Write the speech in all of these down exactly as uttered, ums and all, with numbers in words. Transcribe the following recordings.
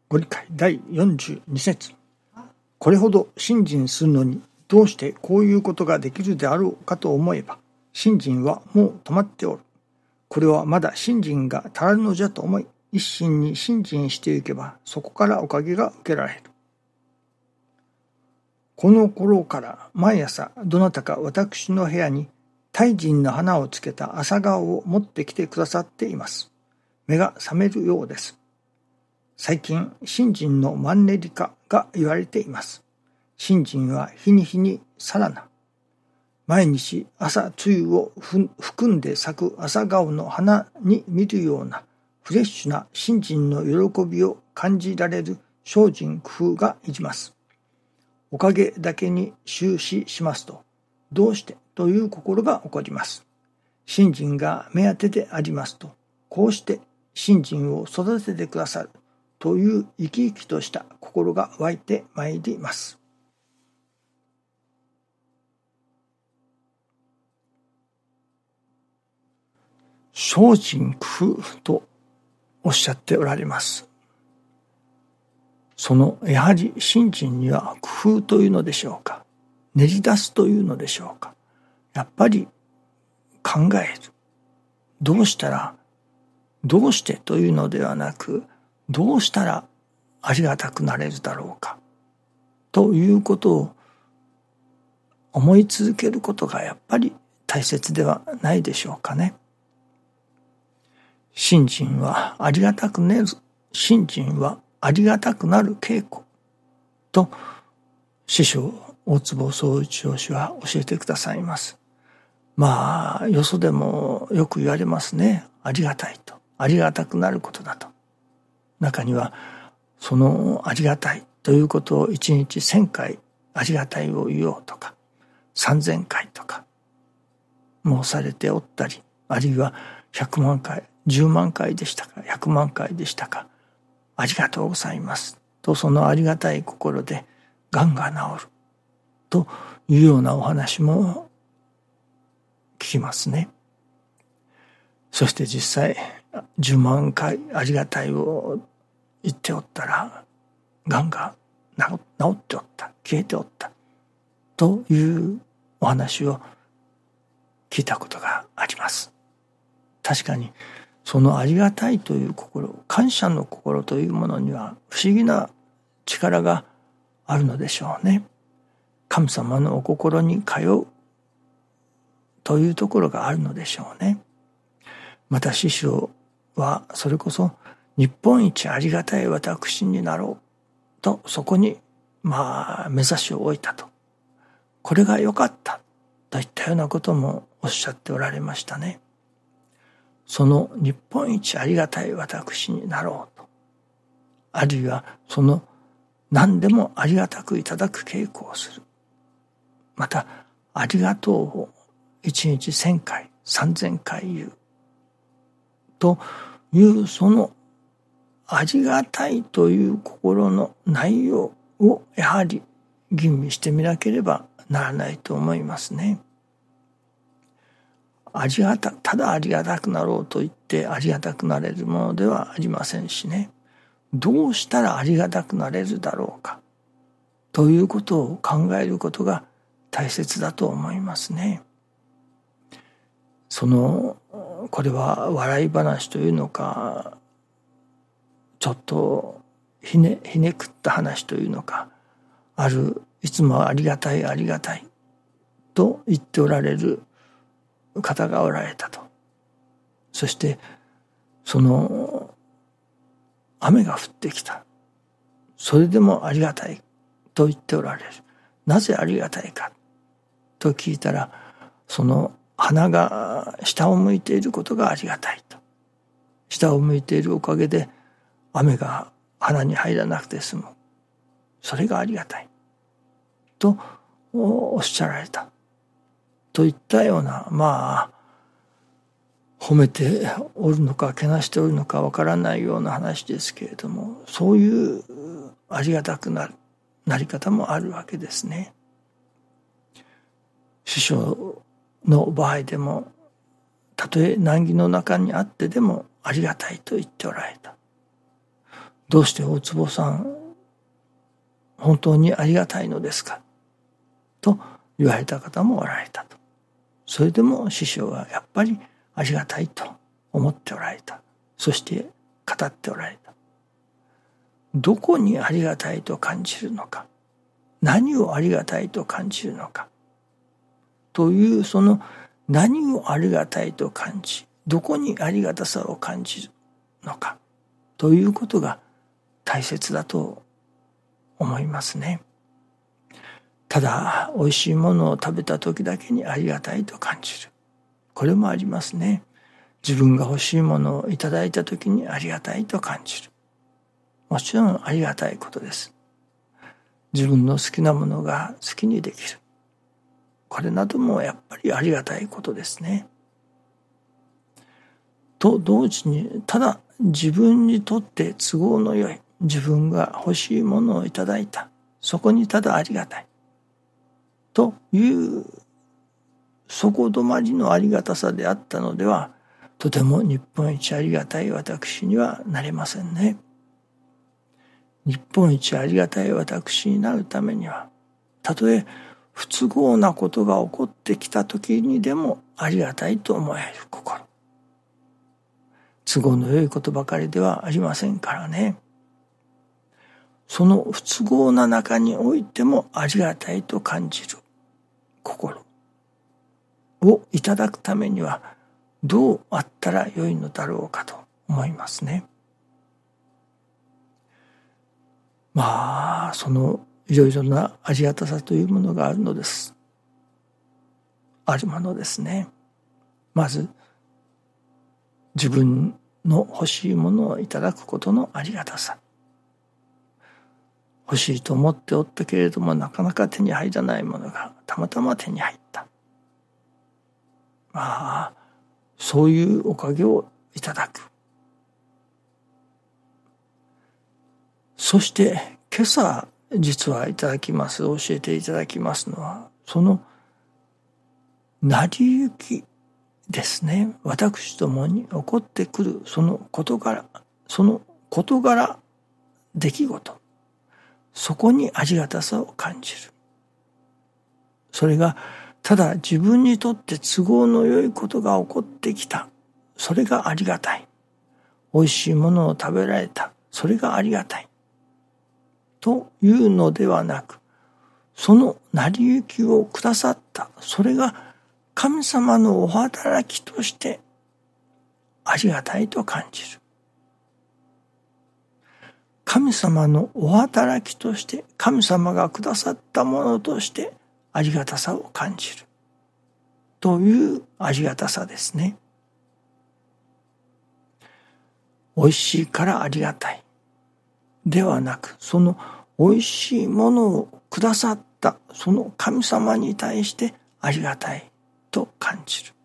ご理解だいよんじゅうに節。これほど信心するのにどうしてこういうことができるであろうかと思えば、信心はもう止まっておる。これはまだ信心が足らぬのじゃと思い、一心に信心していけば、そこからおかげが受けられる。この頃から毎朝どなたか私の部屋に大人の花をつけた朝顔を持ってきてくださっています。目が覚めるようです。最近、信心のマンネリ化が言われています。信心は日に日にさらな。毎日朝露を含んで咲く朝顔の花に見るようなフレッシュな信心の喜びを感じられる精進工夫がいります。おかげだけに終始しますと、どうしてという心が起こります。信心が目当てでありますと、こうして信心を育ててくださるという生き生きとした心が湧いてまいります。精進工夫とおっしゃっておられます。そのやはり信心には工夫というのでしょうか、練り出すというのでしょうか、やっぱり考える。どうしたら、どうしてというのではなく、どうしたらありがたくなれるだろうかということを思い続けることがやっぱり大切ではないでしょうかね。信心はありがたくなる、信心はありがたくなる稽古と師匠大坪宗一郎氏は教えてくださいます。まあよそでもよく言われますね。ありがたいと、ありがたくなることだと。中にはそのありがたいということを一日千回ありがたいを言おうとか三千回とか申されておったり、あるいは百万回、十万回でしたか、百万回でしたか、ありがとうございますと、そのありがたい心でがんが治るというようなお話も聞きますね。そして実際十万回ありがたいを言っておったらがんが治っておった、消えておったというお話を聞いたことがあります。確かにそのありがたいという心、感謝の心というものには不思議な力があるのでしょうね。神様のお心に通うというところがあるのでしょうね。また師匠はそれこそ日本一ありがたい私になろうと、そこにまあ目指しを置いたと。これが良かったといったようなこともおっしゃっておられましたね。その日本一ありがたい私になろうと、あるいはその何でもありがたくいただく稽古をする。またありがとうを一日千回三千回言うというそのありがたいという心の内容をやはり吟味してみなければならないと思いますね。ありがた、ただありがたくなろうと言ってありがたくなれるものではありませんしね。どうしたらありがたくなれるだろうかということを考えることが大切だと思いますね。そのこれは笑い話というのか、ちょっとひねひねくった話というのか、あるいつもありがたいありがたいと言っておられる方がおられたと。そしてその雨が降ってきた。それでもありがたいと言っておられる。なぜありがたいかと聞いたら、その花が下を向いていることがありがたいと。下を向いているおかげで雨が花に入らなくて済む。それがありがたいとおっしゃられたといったような、まあ褒めておるのかけなしておるのかわからないような話ですけれども、そういうありがたくなるなり方もあるわけですね。師匠の場合でも、たとえ難儀の中にあってでもありがたいと言っておられた。 どうして大坪さん本当にありがたいのですかと言われた方もおられたと。それでも師匠はやっぱりありがたいと思っておられた。そして語っておられた。どこにありがたいと感じるのか、何をありがたいと感じるのかという、その何をありがたいと感じ、どこにありがたさを感じるのかということが大切だと思いますね。ただ美味しいものを食べた時だけにありがたいと感じる、これもありますね。自分が欲しいものをいただいた時にありがたいと感じる、もちろんありがたいことです。自分の好きなものが好きにできる、これなどもやっぱりありがたいことですね。と同時に、ただ自分にとって都合の良い、自分が欲しいものをいただいた、そこにただありがたいというそこ止まりのありがたさであったのでは、とても日本一ありがたい私にはなれませんね。日本一ありがたい私になるためには、たとえ不都合なことが起こってきた時にでもありがたいと思える心、都合の良いことばかりではありませんからね。その不都合な中においてもありがたいと感じる心をいただくためにはどうあったらよいのだろうかと思いますね。まあそのいろいろなありがたさというものがあるのです。あるものですね。まず自分の欲しいものをいただくことのありがたさ。欲しいと思っておったけれどもなかなか手に入らないものがたまたま手に入った。まあそういうおかげをいただく。そして今朝実はいただきます教えていただきますのは、その成り行きですね。私どもに起こってくるその事柄、その事柄、出来事、そこにありがたさを感じる。それがただ自分にとって都合の良いことが起こってきた、それがありがたい。美味しいものを食べられた、それがありがたいというのではなく、その成り行きをくださった、それが神様のお働きとしてありがたいと感じる。神様のお働きとして、神様がくださったものとしてありがたさを感じるというありがたさですね。美味しいからありがたいではなく、その美味しいものをくださったその神様に対してありがたいと感じる。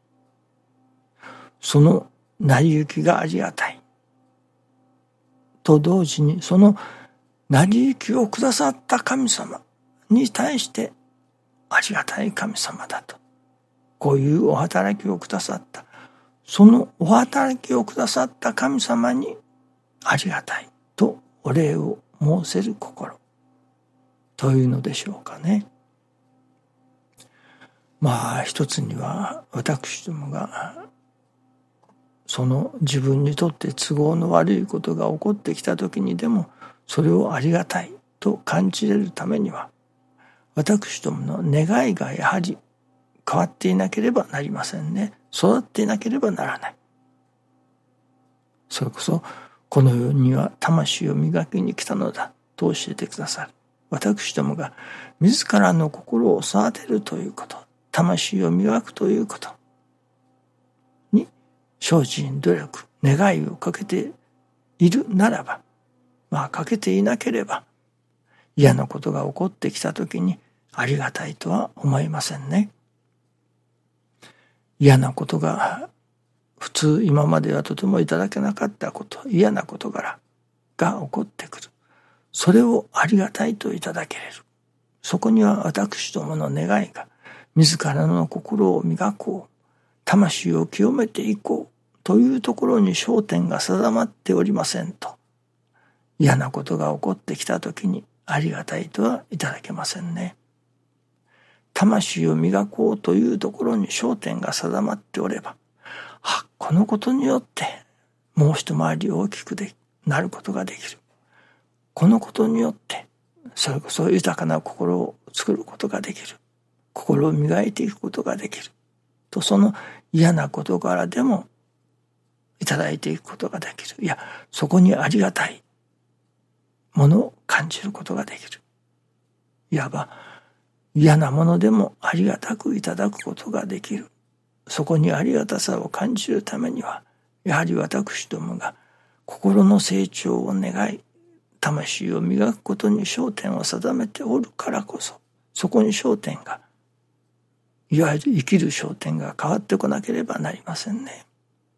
その成り行きがありがたいと同時に、その成り行きをくださった神様に対してありがたい神様だと、こういうお働きをくださった、そのお働きをくださった神様にありがたいとお礼を申せる心というのでしょうかね。まあ一つには、私どもがその自分にとって都合の悪いことが起こってきた時にでもそれをありがたいと感じれるためには、私どもの願いがやはり変わっていなければなりませんね。育っていなければならない。それこそこの世には魂を磨きに来たのだと教えてくださる。私どもが自らの心を育てるということ、魂を磨くということに精進、努力、願いをかけているならば、まあかけていなければ嫌なことが起こってきたときにありがたいとは思いませんね。嫌なことが、普通今まではとてもいただけなかったこと、嫌な事柄が起こってくる。それをありがたいといただけれる。そこには私どもの願いが、自らの心を磨こう、魂を清めていこうというところに焦点が定まっておりませんと、 嫌なことが起こってきたときにありがたいとはいただけませんね。魂を磨こうというところに焦点が定まっておれば、あ、このことによってもう一回り大きくでなることができる。このことによってそれこそ豊かな心を作ることができる。心を磨いていくことができる。とその嫌な事柄でもいただいていくことができる。いや、そこにありがたいものを感じることができる。いわば嫌なものでもありがたくいただくことができる。そこにありがたさを感じるためには、やはり私どもが心の成長を願い、魂を磨くことに焦点を定めておるからこそ、そこに焦点が、いわゆる生きる焦点が変わってこなければなりませんね。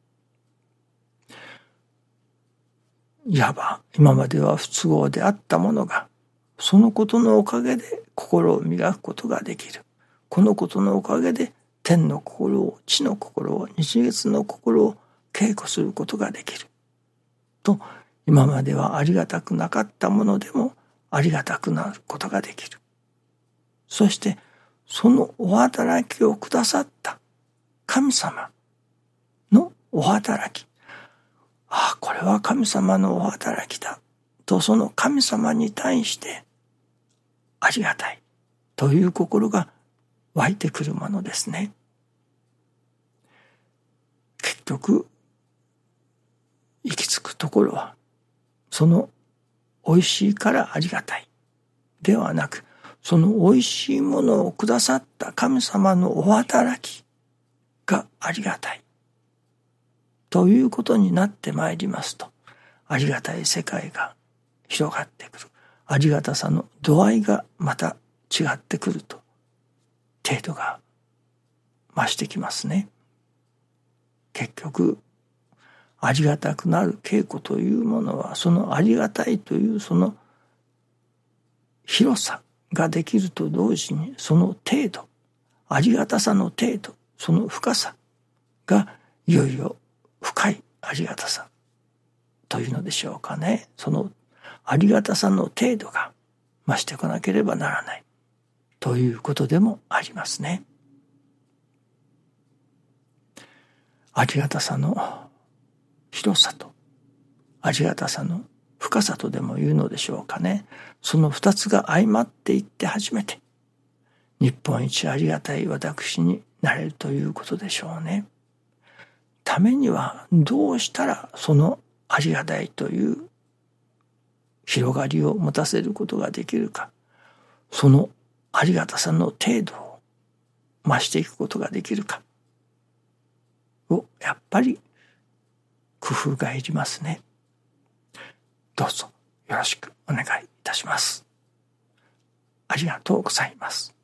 いわば今までは不都合であったものが、そのことのおかげで心を磨くことができる。このことのおかげで天の心を、地の心を、日月の心を稽古することができる。と、今まではありがたくなかったものでもありがたくなることができる。そしてそのお働きをくださった神様のお働き。ああ、これは神様のお働きだ。とその神様に対してありがたいという心が湧いてくるものですね。結局行き着くところはその美味しいからありがたいではなく、その美味しいものをくださった神様のお働きがありがたいということになってまいりますと、ありがたい世界が広がってくる。ありがたさの度合いがまた違ってくると、程度が増してきますね。結局ありがたくなる稽古というものは、そのありがたいというその広さができると同時に、その程度、ありがたさの程度、その深さがいよいよ深いありがたさというのでしょうかね。そのありがたさの程度が増してこなければならないということでもありますね。ありがたさの広さとありがたさの深さとでも言うのでしょうかね。その二つが相まっていって初めて日本一ありがたい私になれるということでしょうね。ためにはどうしたらそのありがたいという広がりを持たせることができるか、そのありがたさの程度を増していくことができるかをやっぱり工夫がいりますね。どうぞよろしくお願いいたします。ありがとうございます。